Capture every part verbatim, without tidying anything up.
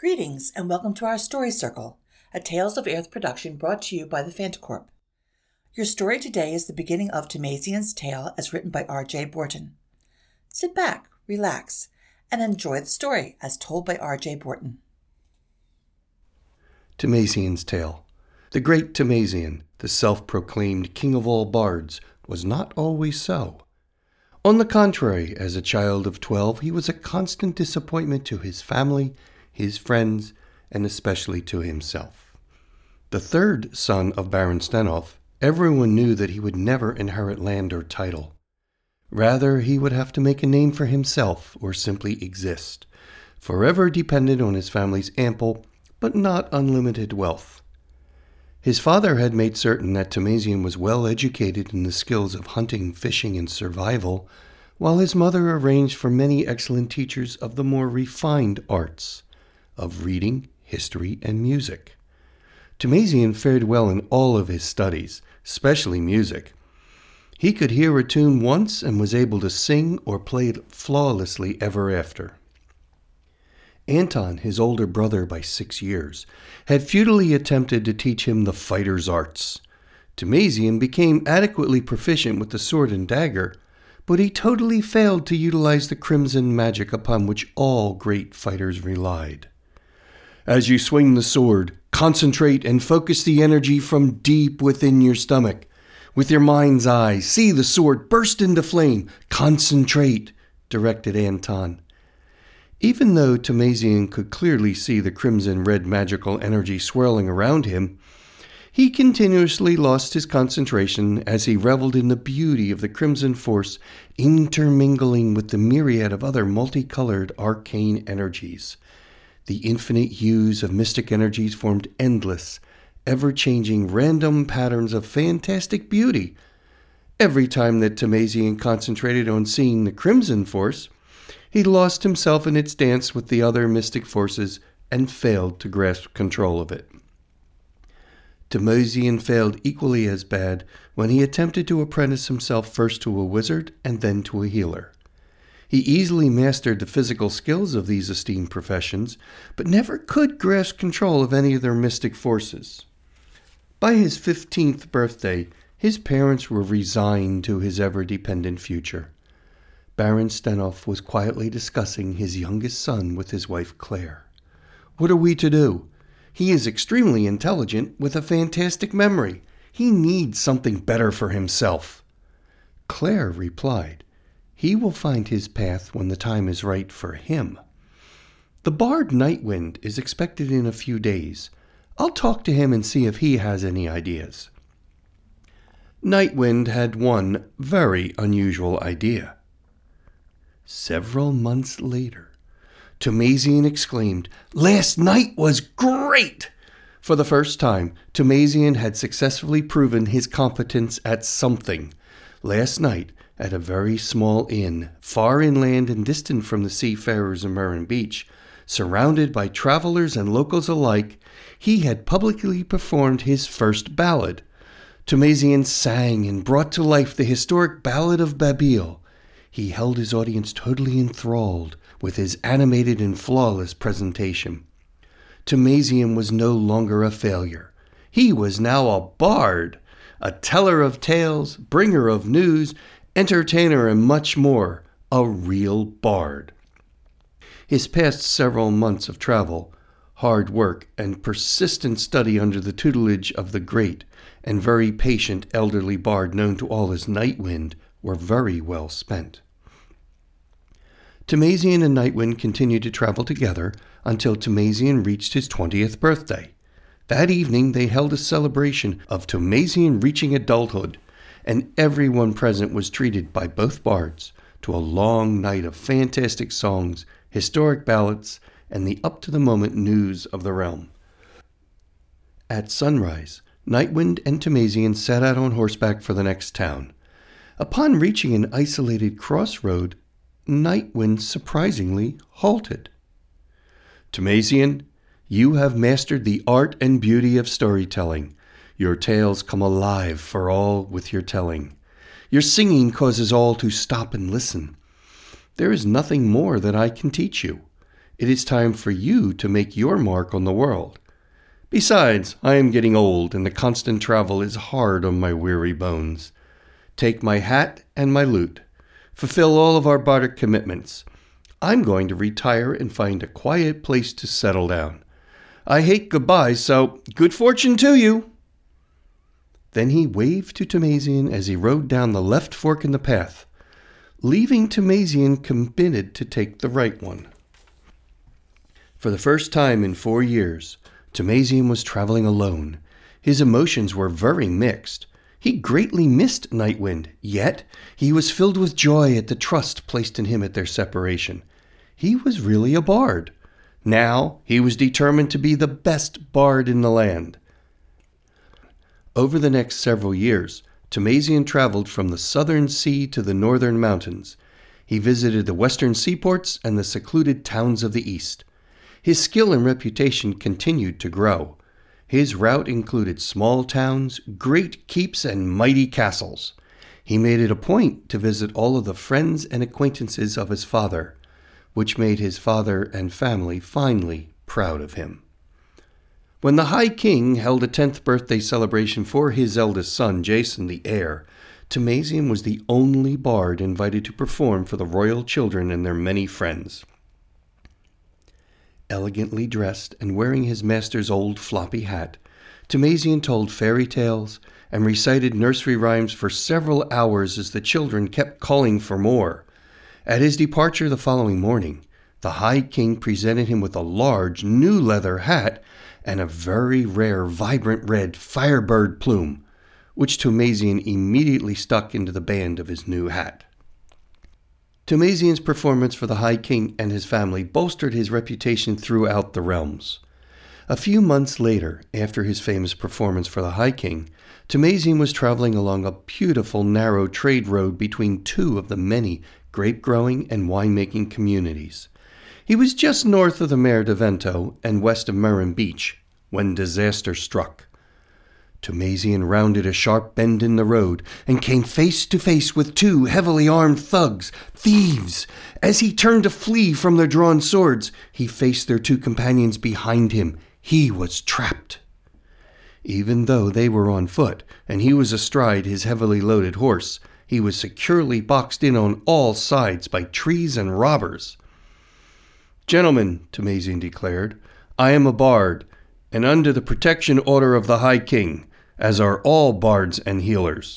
Greetings and welcome to our Story Circle, a Tales of Earth production brought to you by the Fantacorp. Your story today is the beginning of Tamazian's tale as written by R J Borton. Sit back, relax, and enjoy the story as told by R J Borton. Tamazian's tale. The great Tamazian, the self-proclaimed king of all bards, was not always so. On the contrary, as a child of twelve, he was a constant disappointment to his family, his friends, and especially to himself. The third son of Baron Stenoff, everyone knew that he would never inherit land or title. Rather, he would have to make a name for himself or simply exist, forever dependent on his family's ample but not unlimited wealth. His father had made certain that Tamazian was well educated in the skills of hunting, fishing, and survival, while his mother arranged for many excellent teachers of the more refined arts of reading, history, and music. Tamazian fared well in all of his studies, especially music. He could hear a tune once and was able to sing or play it flawlessly ever after. Anton, his older brother by six years, had futilely attempted to teach him the fighter's arts. Tamazian became adequately proficient with the sword and dagger, but he totally failed to utilize the crimson magic upon which all great fighters relied. As you swing the sword, concentrate and focus the energy from deep within your stomach. With your mind's eye, see the sword burst into flame. Concentrate, directed Anton. Even though Tamazian could clearly see the crimson-red magical energy swirling around him, he continuously lost his concentration as he reveled in the beauty of the crimson force intermingling with the myriad of other multicolored arcane energies. The infinite hues of mystic energies formed endless, ever-changing random patterns of fantastic beauty. Every time that Tamazian concentrated on seeing the crimson force, he lost himself in its dance with the other mystic forces and failed to grasp control of it. Tamazian failed equally as bad when he attempted to apprentice himself first to a wizard and then to a healer. He easily mastered the physical skills of these esteemed professions, but never could grasp control of any of their mystic forces. By his fifteenth birthday, his parents were resigned to his ever-dependent future. Baron Stenoff was quietly discussing his youngest son with his wife Claire. "What are we to do? He is extremely intelligent with a fantastic memory. He needs something better for himself." Claire replied, "He will find his path when the time is right for him. The bard Nightwind is expected in a few days. I'll talk to him and see if he has any ideas." Nightwind had one very unusual idea. Several months later, Tamazian exclaimed, "Last night was great!" For the first time, Tamazian had successfully proven his competence at something. Last night, at a very small inn, far inland and distant from the seafarers of Murren Beach, surrounded by travelers and locals alike, he had publicly performed his first ballad. Tamazian sang and brought to life the historic Ballad of Babil. He held his audience totally enthralled with his animated and flawless presentation. Tamazian was no longer a failure. He was now a bard, a teller of tales, bringer of news, entertainer, and much more, a real bard. His past several months of travel, hard work, and persistent study under the tutelage of the great and very patient elderly bard known to all as Nightwind were very well spent. Tamazian and Nightwind continued to travel together until Tamazian reached his twentieth birthday. That evening they held a celebration of Tamazian reaching adulthood, and everyone present was treated by both bards to a long night of fantastic songs, historic ballads, and the up-to-the-moment news of the realm. At sunrise, Nightwind and Tamazian set out on horseback for the next town. Upon reaching an isolated crossroad, Nightwind surprisingly halted. "Tamazian, you have mastered the art and beauty of storytelling. Your tales come alive for all with your telling. Your singing causes all to stop and listen. There is nothing more that I can teach you. It is time for you to make your mark on the world. Besides, I am getting old, and the constant travel is hard on my weary bones. Take my hat and my lute. Fulfill all of our bardic commitments. I'm going to retire and find a quiet place to settle down. I hate goodbyes, so good fortune to you." Then he waved to Tomazian as he rode down the left fork in the path, leaving Tomazian committed to take the right one. For the first time in four years, Tomazian was traveling alone. His emotions were very mixed. He greatly missed Nightwind, yet he was filled with joy at the trust placed in him at their separation. He was really a bard. Now he was determined to be the best bard in the land. Over the next several years, Tomazian traveled from the southern sea to the northern mountains. He visited the western seaports and the secluded towns of the east. His skill and reputation continued to grow. His route included small towns, great keeps, and mighty castles. He made it a point to visit all of the friends and acquaintances of his father, which made his father and family finally proud of him. When the High King held a tenth birthday celebration for his eldest son, Jason the heir, Tomazian was the only bard invited to perform for the royal children and their many friends. Elegantly dressed and wearing his master's old floppy hat, Tomazian told fairy tales and recited nursery rhymes for several hours as the children kept calling for more. At his departure the following morning, the High King presented him with a large new leather hat and a very rare vibrant red firebird plume, which Tomazian immediately stuck into the band of his new hat. Tomazian's performance for the High King and his family bolstered his reputation throughout the realms. A few months later, after his famous performance for the High King, Tomazian was traveling along a beautiful narrow trade road between two of the many grape-growing and wine-making communities. He was just north of the Mare de Vento and west of Murren Beach when disaster struck. Tomazian rounded a sharp bend in the road and came face to face with two heavily armed thugs, thieves. As he turned to flee from their drawn swords, he faced their two companions behind him. He was trapped. Even though they were on foot and he was astride his heavily loaded horse, he was securely boxed in on all sides by trees and robbers. "Gentlemen," Tomazian declared, "I am a bard, and under the protection order of the High King, as are all bards and healers."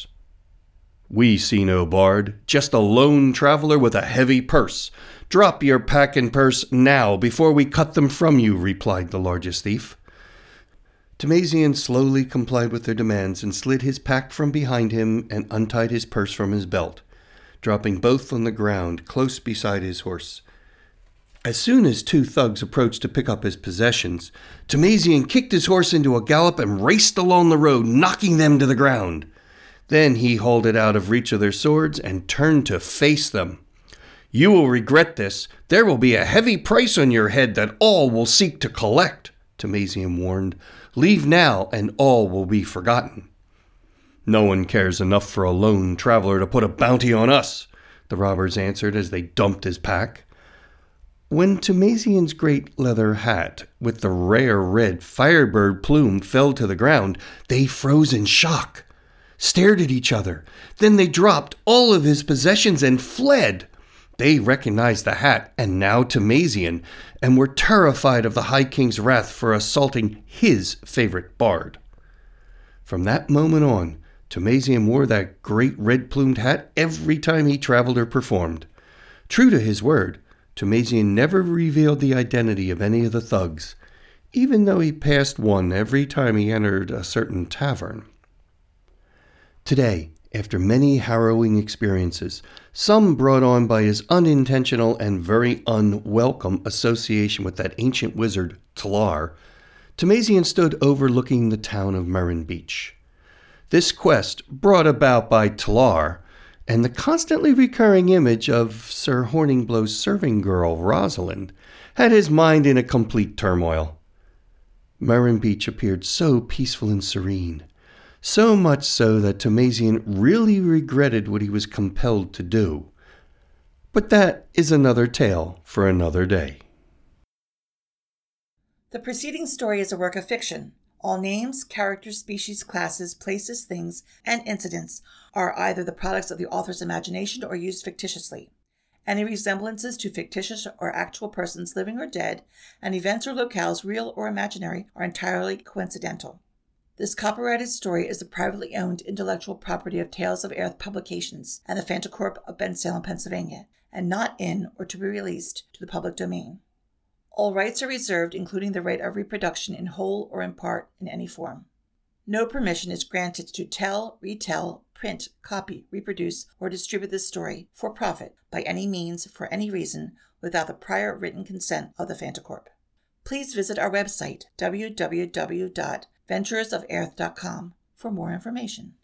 "We see no bard, just a lone traveler with a heavy purse. Drop your pack and purse now before we cut them from you," replied the largest thief. Tomazian slowly complied with their demands and slid his pack from behind him and untied his purse from his belt, dropping both on the ground close beside his horse. As soon as two thugs approached to pick up his possessions, Tomazian kicked his horse into a gallop and raced along the road, knocking them to the ground. Then he hauled it out of reach of their swords and turned to face them. "You will regret this. There will be a heavy price on your head that all will seek to collect," Tomazian warned. "Leave now, and all will be forgotten." "No one cares enough for a lone traveler to put a bounty on us," the robbers answered as they dumped his pack. When Tomazian's great leather hat with the rare red firebird plume fell to the ground, they froze in shock, stared at each other. Then they dropped all of his possessions and fled. They recognized the hat and now Tomazian, and were terrified of the High King's wrath for assaulting his favorite bard. From that moment on, Tomazian wore that great red-plumed hat every time he traveled or performed. True to his word, Tomazian never revealed the identity of any of the thugs, even though he passed one every time he entered a certain tavern. Today, after many harrowing experiences, some brought on by his unintentional and very unwelcome association with that ancient wizard, Talar, Tomazian stood overlooking the town of Murren Beach. This quest, brought about by Talar, and the constantly recurring image of Sir Horningblow's serving girl, Rosalind, had his mind in a complete turmoil. Murren Beach appeared so peaceful and serene, so much so that Tomazian really regretted what he was compelled to do. But that is another tale for another day. The preceding story is a work of fiction. All names, characters, species, classes, places, things, and incidents are either the products of the author's imagination or used fictitiously. Any resemblances to fictitious or actual persons living or dead, and events or locales, real or imaginary, are entirely coincidental. This copyrighted story is the privately owned intellectual property of Tales of Aerith Publications and the Fantacorp of Bensalem, Pennsylvania, and not in or to be released to the public domain. All rights are reserved, including the right of reproduction in whole or in part in any form. No permission is granted to tell, retell, print, copy, reproduce, or distribute this story for profit by any means for any reason without the prior written consent of the Fantacorp. Please visit our website, w w w dot ventures of aerith dot com, for more information.